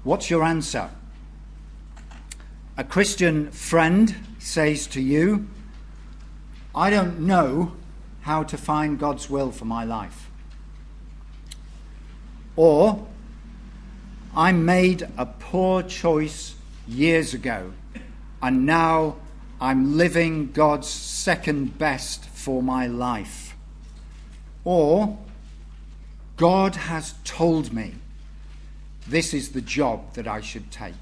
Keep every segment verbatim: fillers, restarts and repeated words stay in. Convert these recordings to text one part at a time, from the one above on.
What's your answer? A Christian friend says to you, I don't know how to find God's will for my life. Or, I made a poor choice years ago, and now I'm living God's second best for my life. Or, God has told me this is the job that I should take.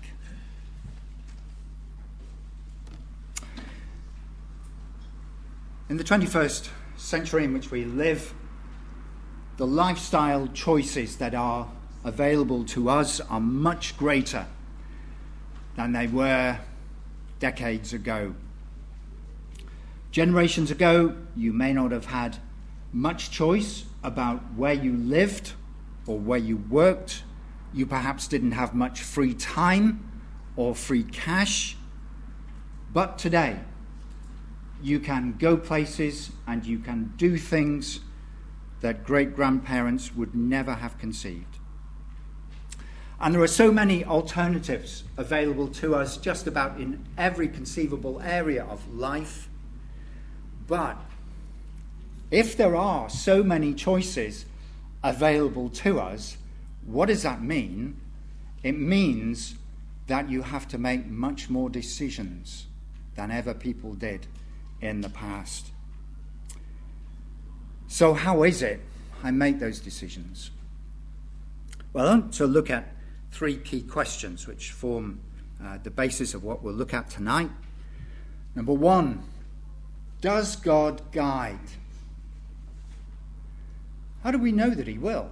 In the twenty-first century in which we live, the lifestyle choices that are available to us are much greater than they were decades ago. Generations ago, you may not have had much choice about where you lived or where you worked. You perhaps didn't have much free time or free cash. But today, you can go places and you can do things that great-grandparents would never have conceived. And there are so many alternatives available to us just about in every conceivable area of life. But if there are so many choices available to us, what does that mean? It means that you have to make much more decisions than ever people did in the past. So how is it I make those decisions? Well, I want to look at three key questions which form uh, the basis of what we'll look at tonight. Number one, does God guide? How do we know that he will?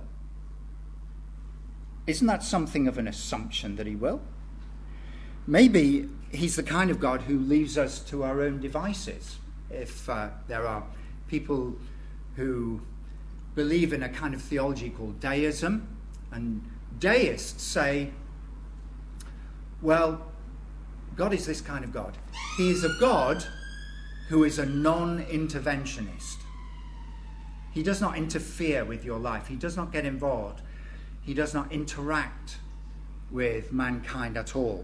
Isn't that something of an assumption that he will? Maybe he's the kind of God who leaves us to our own devices. If uh, there are people who believe in a kind of theology called deism, and deists say, well, God is this kind of God. He is a God who is a non-interventionist. He does not interfere with your life. He does not get involved. He does not interact with mankind at all.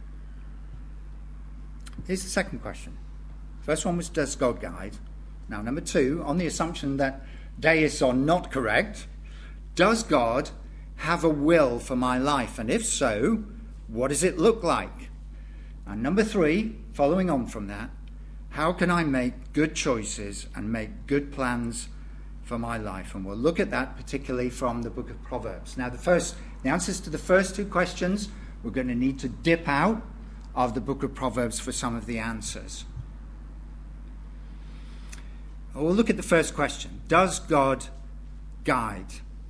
Here's the second question. First one was, does God guide? Now, number two, on the assumption that deists are not correct, does God have a will for my life? And if so, what does it look like? And number three, following on from that, how can I make good choices and make good plans for my life? And we'll look at that particularly from the book of Proverbs. Now, the first, the answers to the first two questions, we're going to need to dip out of the book of Proverbs for some of the answers. We'll look at the first question. Does God guide?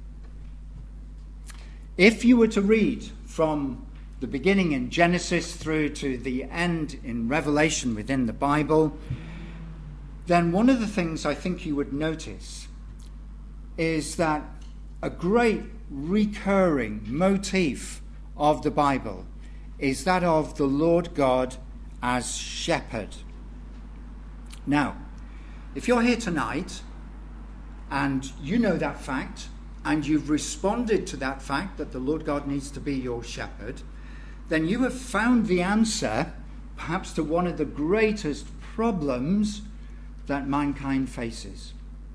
If you were to read from the beginning in Genesis through to the end in Revelation within the Bible, then one of the things I think you would notice is that a great recurring motif of the Bible is that of the Lord God as shepherd. Now, if you're here tonight and you know that fact and you've responded to that fact that the Lord God needs to be your shepherd, then you have found the answer perhaps to one of the greatest problems that mankind faces.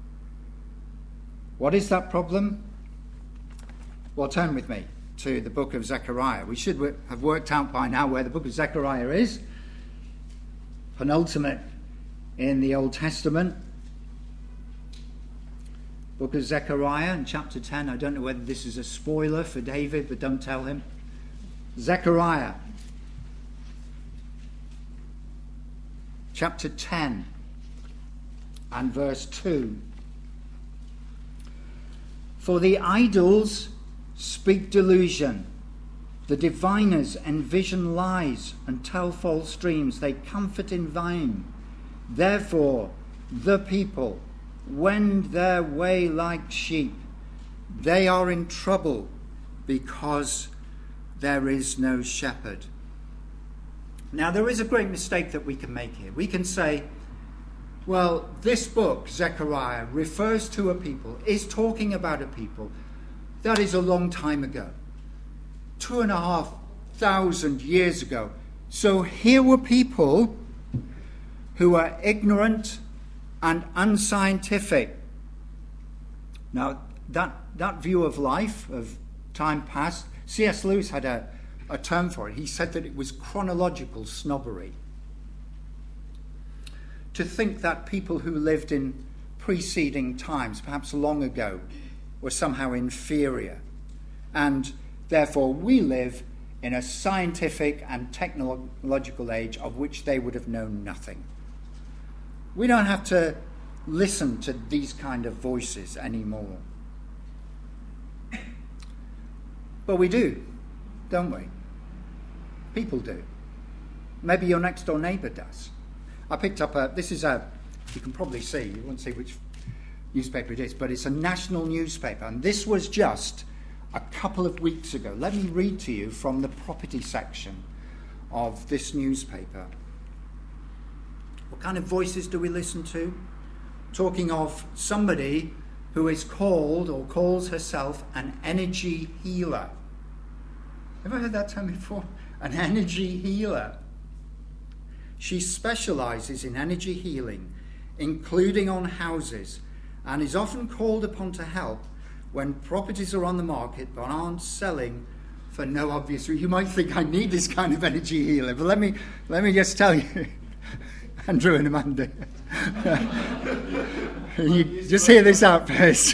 What is that problem? Well, turn with me to the book of Zechariah. We should have worked out by now where the book of Zechariah is. Penultimate in the Old Testament. Book of Zechariah in chapter ten. I don't know whether this is a spoiler for David, but don't tell him. Zechariah chapter ten and verse two. For the idols speak delusion, the diviners envision lies and tell false dreams, they comfort in vain. Therefore the people wend their way like sheep, they are in trouble because there is no shepherd. Now, there is a great mistake that we can make here. We can say, well, this book, Zechariah, refers to a people, is talking about a people that is a long time ago. Two and a half thousand years ago. So here were people who are ignorant and unscientific. Now, that, that view of life, of time past, C S Lewis had a, a term for it. He said that it was chronological snobbery. To think that people who lived in preceding times, perhaps long ago, were somehow inferior. And therefore we live in a scientific and technological age of which they would have known nothing. We don't have to listen to these kind of voices anymore. But we do, don't we? People do. Maybe your next door neighbour does. I picked up a, this is a, you can probably see, you won't see which newspaper it is, but it's a national newspaper. And this was just a couple of weeks ago. Let me read to you from the property section of this newspaper. What kind of voices do we listen to? Talking of somebody who is called or calls herself an energy healer. Have I heard that term before? An energy healer. She specializes in energy healing, including on houses, and is often called upon to help when properties are on the market but aren't selling for no obvious reason. You might think I need this kind of energy healer, but let me let me just tell you, Andrew and Amanda, you just hear this out first.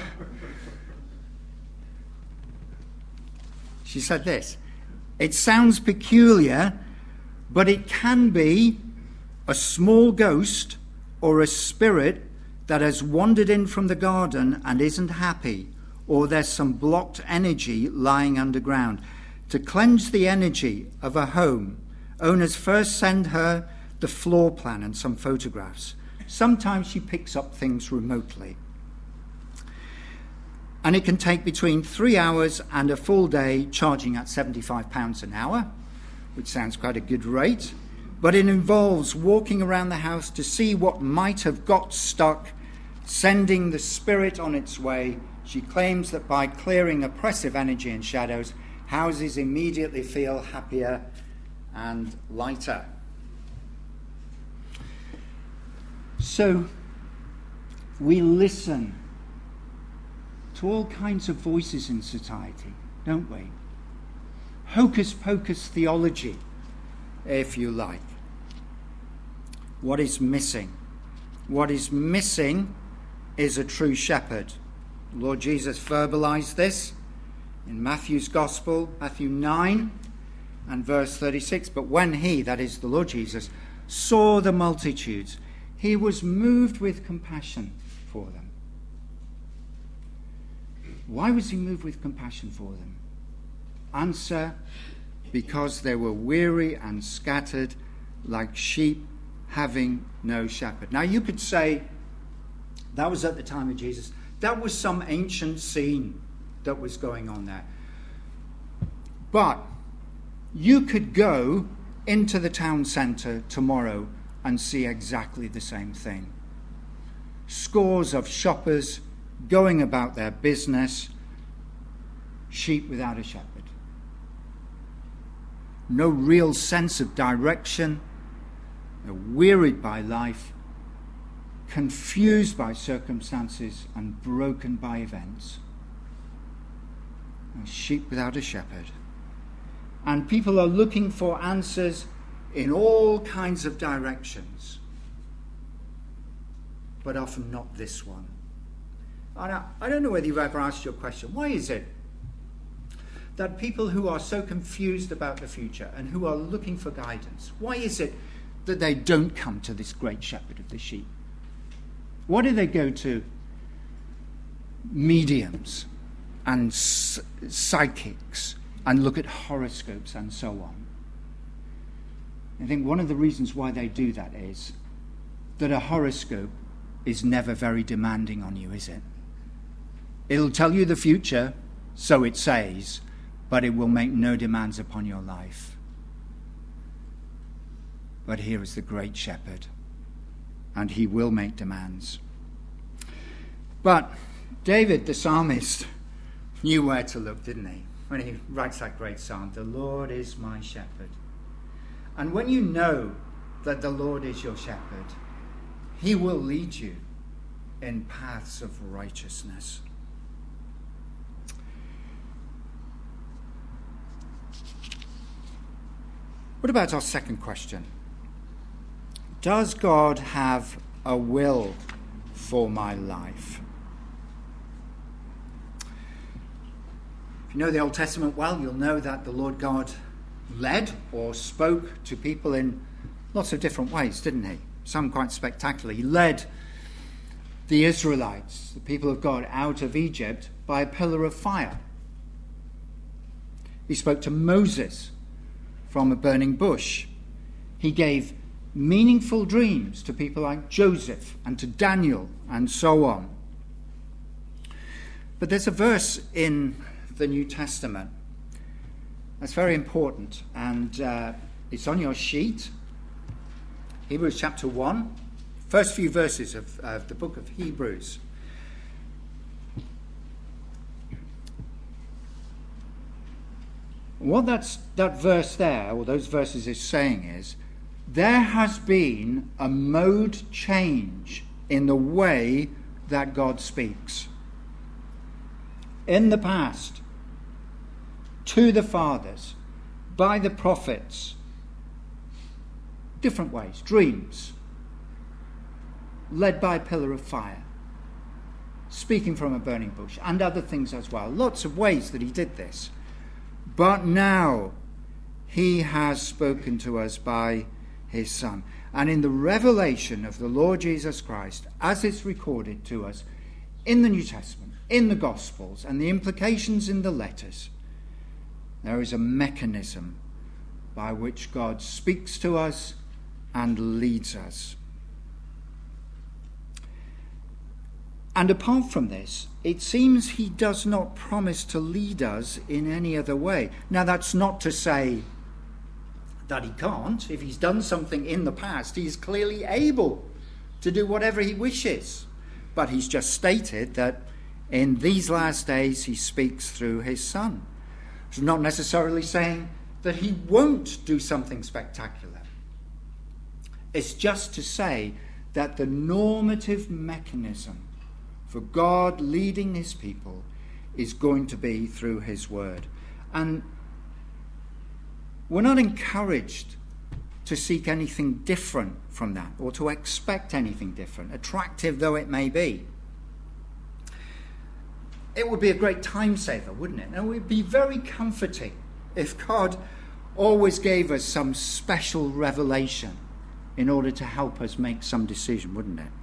She said this: "It sounds peculiar, but it can be a small ghost or a spirit that has wandered in from the garden and isn't happy, or there's some blocked energy lying underground. To cleanse the energy of a home, owners first send her the floor plan and some photographs. Sometimes she picks up things remotely. And it can take between three hours and a full day, charging at seventy-five pounds an hour, which sounds quite a good rate. But it involves walking around the house to see what might have got stuck, sending the spirit on its way. She claims that by clearing oppressive energy and shadows, houses immediately feel happier and lighter." So we listen to all kinds of voices in society, don't we? Hocus pocus theology, if you like. What is missing? What is missing is a true shepherd. Lord Jesus verbalized this in Matthew's Gospel, Matthew nine and verse thirty-six. "But when he," that is the Lord Jesus, "saw the multitudes, he was moved with compassion for them." Why was he moved with compassion for them? Answer: because they were weary and scattered like sheep having no shepherd. Now you could say that was at the time of Jesus. That was some ancient scene that was going on there. But you could go into the town centre tomorrow and see exactly the same thing. Scores of shoppers going about their business, sheep without a shepherd. No real sense of direction. They're wearied by life, confused by circumstances, and broken by events. A sheep without a shepherd. And people are looking for answers in all kinds of directions, but often not this one. I don't know whether you've ever asked your question, why is it that people who are so confused about the future and who are looking for guidance, why is it that they don't come to this great shepherd of the sheep? Why do they go to mediums and s- psychics and look at horoscopes and so on? I think one of the reasons why they do that is that a horoscope is never very demanding on you, is it? It'll tell you the future, so it says, but it will make no demands upon your life. But here is the great shepherd, and he will make demands. But David, the psalmist, knew where to look, didn't he? when he writes that great psalm, "The Lord is my shepherd." And when you know that the Lord is your shepherd, he will lead you in paths of righteousness. What about our second question? Does God have a will for my life? If you know the Old Testament well, you'll know that the Lord God led or spoke to people in lots of different ways, didn't he? Some quite spectacular. He led the Israelites, the people of God, out of Egypt by a pillar of fire. He spoke to Moses from a burning bush. He gave meaningful dreams to people like Joseph and to Daniel and so on. But there's a verse in the New Testament that's very important, and uh, it's on your sheet. Hebrews chapter one, first few verses of, of the book of Hebrews. What that's, that verse there, or those verses is saying is, there has been a mode change in the way that God speaks. In the past, to the fathers, by the prophets, different ways, dreams, led by a pillar of fire, speaking from a burning bush, and other things as well. Lots of ways that he did this. But now he has spoken to us by his Son. And in the revelation of the Lord Jesus Christ, as it's recorded to us in the New Testament, in the Gospels, and the implications in the letters, there is a mechanism by which God speaks to us and leads us. And apart from this, it seems he does not promise to lead us in any other way. Now, that's not to say that he can't. If he's done something in the past, he's clearly able to do whatever he wishes. But he's just stated that in these last days he speaks through his Son. It's not necessarily saying that he won't do something spectacular. It's just to say that the normative mechanism for God leading his people is going to be through his word. And we're not encouraged to seek anything different from that, or to expect anything different, attractive though it may be. It would be a great time saver, wouldn't it? And it would be very comforting if God always gave us some special revelation in order to help us make some decision, wouldn't it?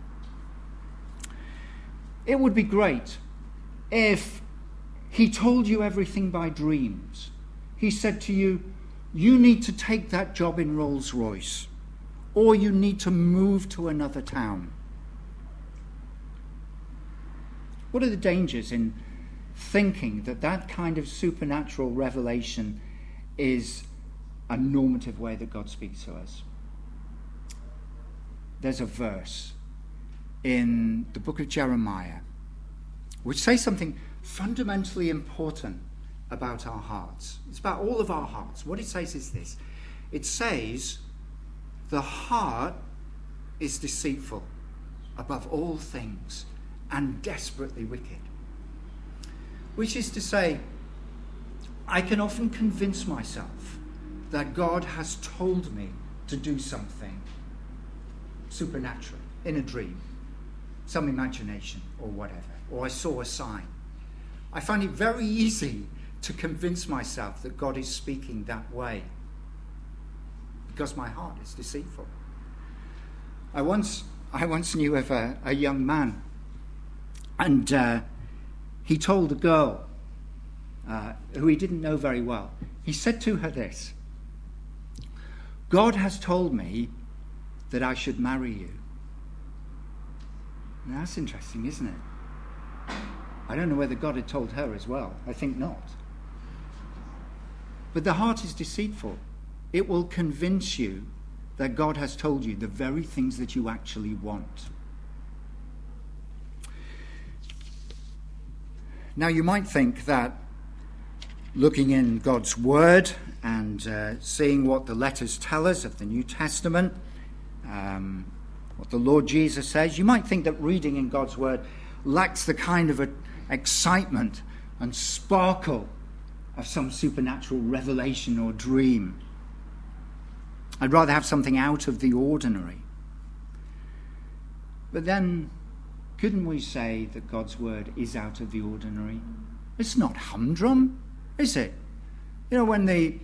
It would be great if he told you everything by dreams. He said to you, you need to take that job in Rolls-Royce, or you need to move to another town. What are the dangers in thinking that that kind of supernatural revelation is a normative way that God speaks to us? There's a verse in the book of Jeremiah which says something fundamentally important about our hearts. It's about all of our hearts. What it says is this. It says, the heart is deceitful above all things and desperately wicked. Which is to say, I can often convince myself that God has told me to do something supernatural in a dream, some imagination or whatever, or I saw a sign. I find it very easy to convince myself that God is speaking that way because my heart is deceitful. I once I once knew of a, a young man, and uh, he told a girl uh, who he didn't know very well, he said to her this: God has told me that I should marry you. Now, that's interesting, isn't it? I don't know whether God had told her as well. I think not. But the heart is deceitful. It will convince you that God has told you the very things that you actually want. Now, you might think that looking in God's Word and uh, seeing what the letters tell us of the New Testament, um, what the Lord Jesus says. You might think that reading in God's Word lacks the kind of a, excitement and sparkle of some supernatural revelation or dream. I'd rather have something out of the ordinary. But then, couldn't we say that God's Word is out of the ordinary? It's not humdrum, is it? You know, when the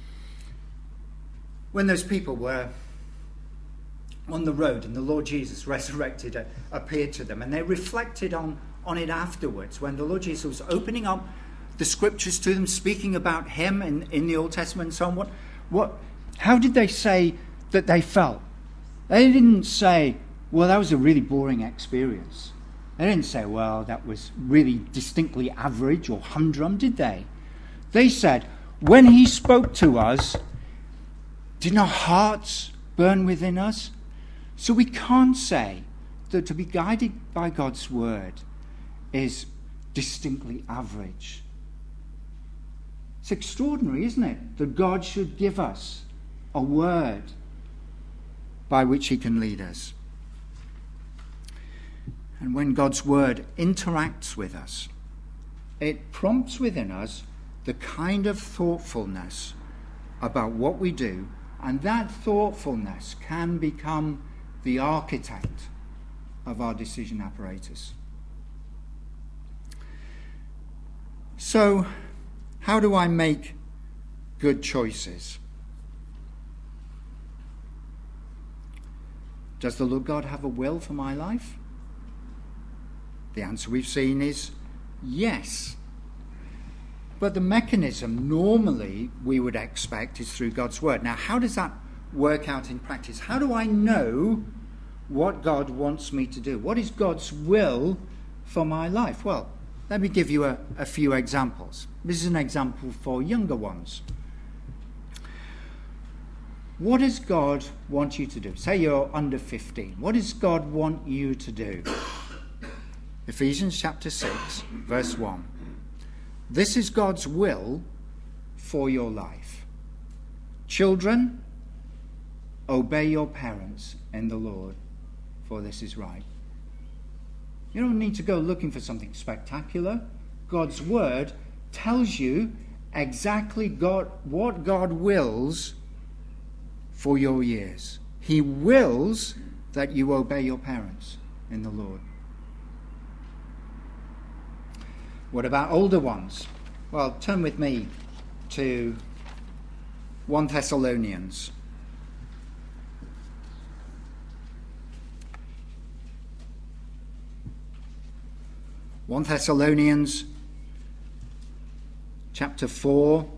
when those people were on the road and the Lord Jesus resurrected uh, appeared to them, and they reflected on, on it afterwards, when the Lord Jesus was opening up the scriptures to them, speaking about him in, in the Old Testament and so on, what, what, how did they say that they felt? They didn't say, well, that was a really boring experience. They didn't say, well, that was really distinctly average or humdrum, did they? They said, when he spoke to us, didn't our hearts burn within us? So we can't say that to be guided by God's word is distinctly average. It's extraordinary, isn't it, that God should give us a word by which he can lead us. And when God's word interacts with us, it prompts within us the kind of thoughtfulness about what we do, and that thoughtfulness can become the architect of our decision apparatus. So, how do I make good choices? Does the Lord God have a will for my life? The answer we've seen is yes. But the mechanism normally we would expect is through God's word. Now, how does that work out in practice? How do I know what God wants me to do? What is God's will for my life? Well, let me give you a, a few examples. This is an example for younger ones. What does God want you to do? Say you're under fifteen. What does God want you to do? Ephesians chapter six, verse one. This is God's will for your life. Children, obey your parents in the Lord, for this is right. You don't need to go looking for something spectacular. God's word tells you exactly God, what God wills for your years. He wills that you obey your parents in the Lord. What about older ones? Well, turn with me to First Thessalonians. First Thessalonians chapter four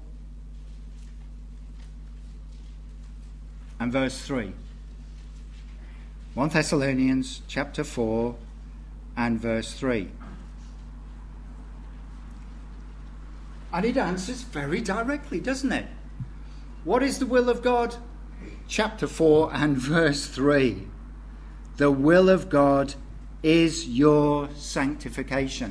and verse three. First Thessalonians chapter four and verse three. And it answers very directly, doesn't it? What is the will of God? Chapter four and verse three. The will of God is your sanctification.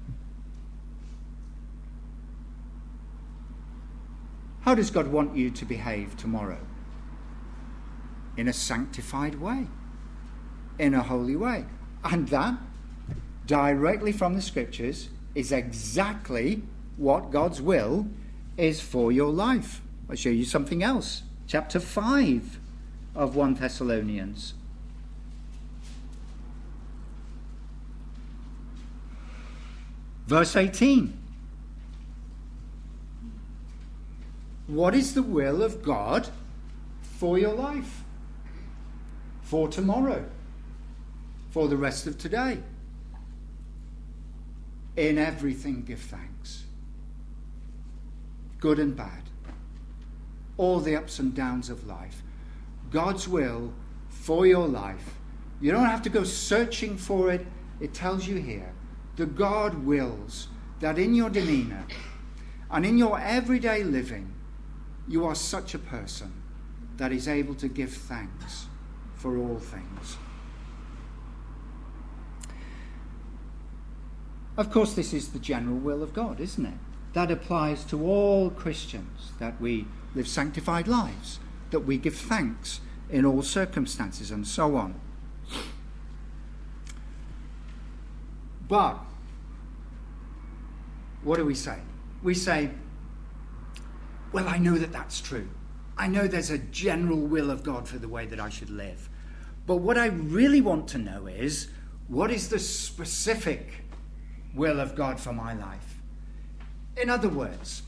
How does God want you to behave tomorrow? In a sanctified way, in a holy way. And that, directly from the scriptures, is exactly what God's will is for your life. I'll show you something else. Chapter five of First Thessalonians. Verse eighteen. What is the will of God for your life? For tomorrow? For the rest of today? In everything give thanks. Good and bad. All the ups and downs of life. God's will for your life. You don't have to go searching for it. It tells you here. The God wills that in your demeanor and in your everyday living, you are such a person that is able to give thanks for all things. Of course, this is the general will of God, isn't it? that applies to all Christians, that we live sanctified lives, that we give thanks in all circumstances, and so on. But what do we say? We say, well, I know that that's true. I know there's a general will of God for the way that I should live. But what I really want to know is, what is the specific will of God for my life? In other words,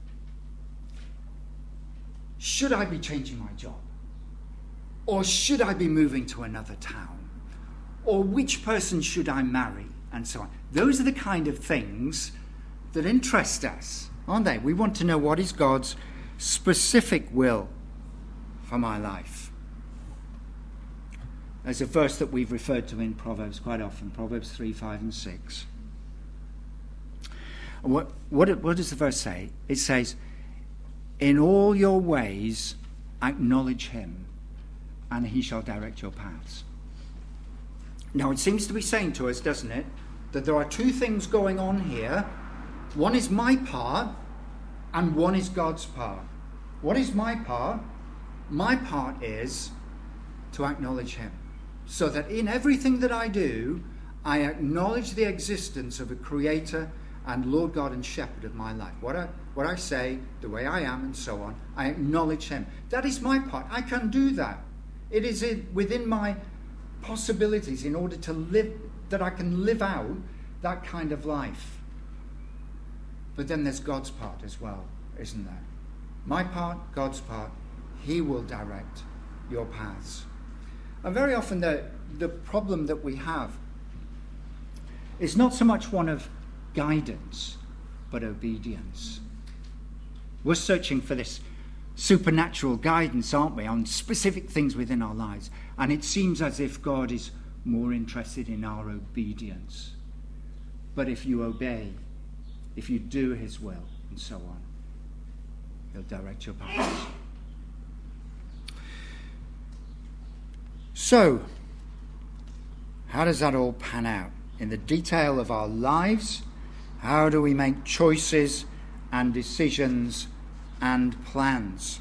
should I be changing my job? Or should I be moving to another town? Or which person should I marry? And so on. Those are the kind of things that interest us, aren't they? We want to know what is God's specific will for my life. There's a verse that we've referred to in Proverbs quite often, Proverbs three, five, and six. What, what, what does the verse say? It says, in all your ways acknowledge him, and he shall direct your paths. Now, it seems to be saying to us, doesn't it, that there are two things going on here. One is my part, and one is God's part. What is my part? My part is to acknowledge him, so that in everything that I do, I acknowledge the existence of a creator and Lord God and shepherd of my life. What I, what I say, the way I am, and so on, I acknowledge him. That is my part. I can do that. It is within my possibilities in order to live, that I can live out that kind of life. But then there's God's part as well, isn't there? My part, God's part, he will direct your paths. And very often the, the problem that we have is not so much one of guidance, but obedience. We're searching for this supernatural guidance, aren't we, on specific things within our lives. And it seems as if God is more interested in our obedience. But if you obey, if you do his will, and so on, he'll direct your paths. So, how does that all pan out? In the detail of our lives, how do we make choices and decisions and plans?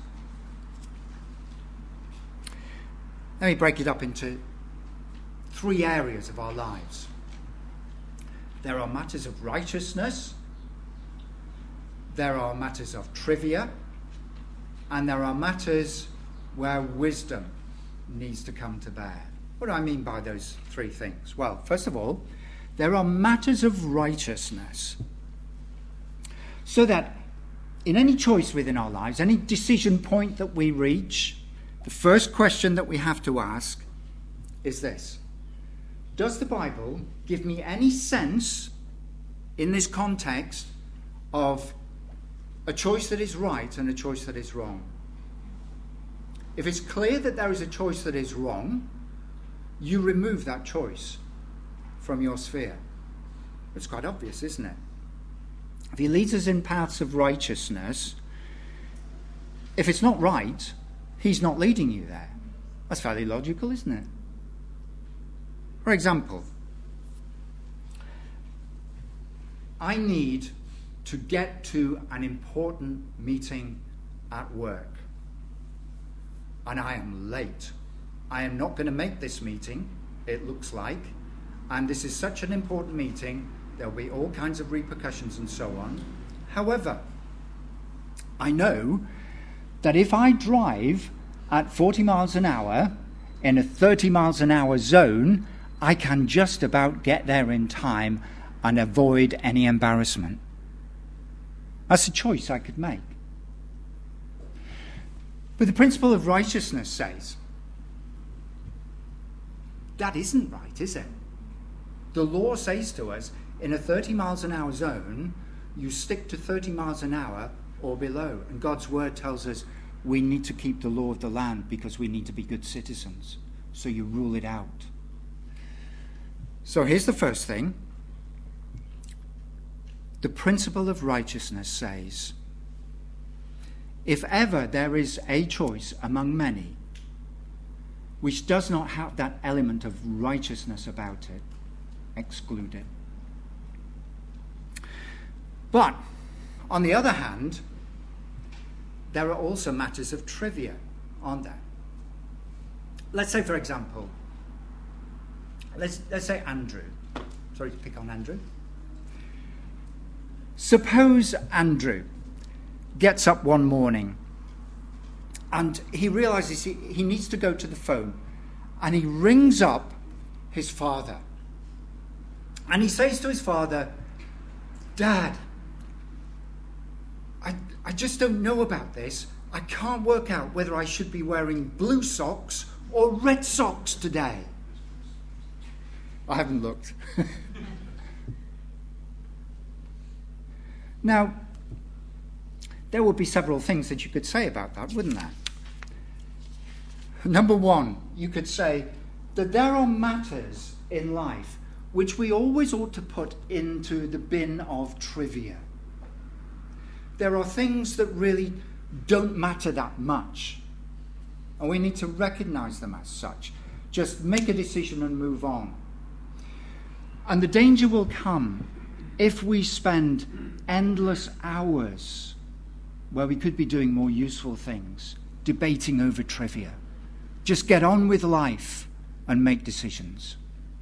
Let me break it up into three areas of our lives. There are matters of righteousness, there are matters of trivia, and there are matters where wisdom needs to come to bear. What do I mean by those three things? Well, first of all, there are matters of righteousness. So that in any choice within our lives, any decision point that we reach, the first question that we have to ask is this: does the Bible give me any sense in this context of a choice that is right and a choice that is wrong? If it's clear that there is a choice that is wrong, you remove that choice from your sphere. It's quite obvious, isn't it? If he leads us in paths of righteousness, if it's not right, he's not leading you there. That's fairly logical, isn't it? For example, I need to get to an important meeting at work, and I am late. I am not going to make this meeting, it looks like, and this is such an important meeting, there'll be all kinds of repercussions and so on. However, I know that if I drive at forty miles an hour in a thirty miles an hour zone, I can just about get there in time and avoid any embarrassment. That's a choice I could make. But the principle of righteousness says that isn't right, is it? The law says to us, in a thirty miles an hour zone, you stick to thirty miles an hour or below. And God's word tells us we need to keep the law of the land because we need to be good citizens. So you rule it out. So here's the first thing. The principle of righteousness says, if ever there is a choice among many which does not have that element of righteousness about it, exclude it. But On the other hand, there are also matters of trivia, aren't there? Let's say, for example, let's, let's say Andrew. Sorry to pick on Andrew. Suppose Andrew gets up one morning and he realizes he, he needs to go to the phone, and he rings up his father. And he says to his father, "Dad, I, I just don't know about this. I can't work out whether I should be wearing blue socks or red socks today." I haven't looked. Now, there would be several things that you could say about that, wouldn't there? Number one, you could say that there are matters in life which we always ought to put into the bin of trivia. There are things that really don't matter that much, and we need to recognize them as such. Just make a decision and move on. And the danger will come if we spend endless hours where we could be doing more useful things, debating over trivia. Just get on with life and make decisions.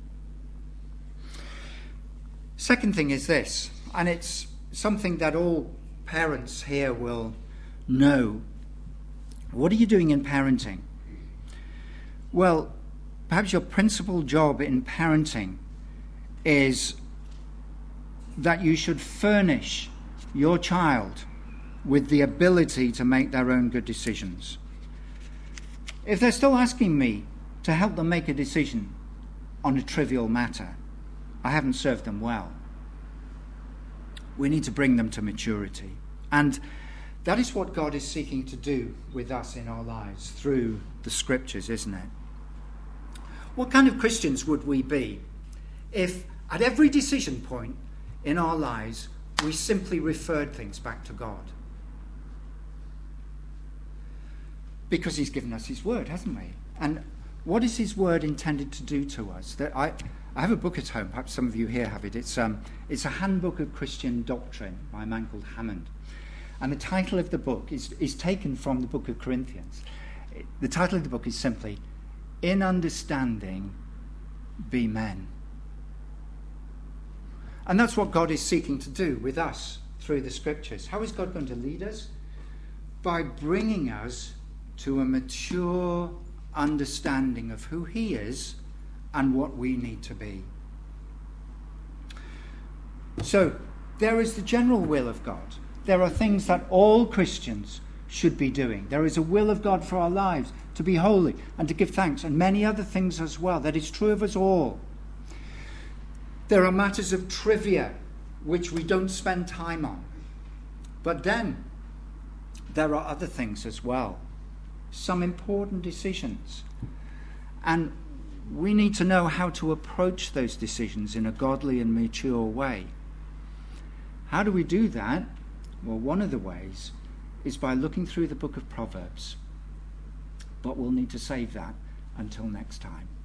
Second thing is this, and it's something that all parents here will know. What are you doing in parenting? Well, perhaps your principal job in parenting is that you should furnish your child with the ability to make their own good decisions. If they're still asking me to help them make a decision on a trivial matter, I haven't served them well. We need to bring them to maturity. And that is what God is seeking to do with us in our lives through the scriptures, isn't it? What kind of Christians would we be if at every decision point in our lives we simply referred things back to God? Because he's given us his word, hasn't he? And what is his word intended to do to us? That I, I have a book at home, perhaps some of you here have it. It's, um, it's a handbook of Christian doctrine by a man called Hammond. And the title of the book is, is taken from the book of Corinthians. The title of the book is simply, "In Understanding, Be Men." And that's what God is seeking to do with us through the scriptures. How is God going to lead us? By bringing us to a mature understanding of who he is and what we need to be. So, there is the general will of God. There are things that all Christians should be doing. There is a will of God for our lives, to be holy and to give thanks, and many other things as well. That is true of us all. There are matters of trivia which we don't spend time on. But then there are other things as well. Some important decisions. And we need to know how to approach those decisions in a godly and mature way. How do we do that? Well, one of the ways is by looking through the book of Proverbs. But we'll need to save that until next time.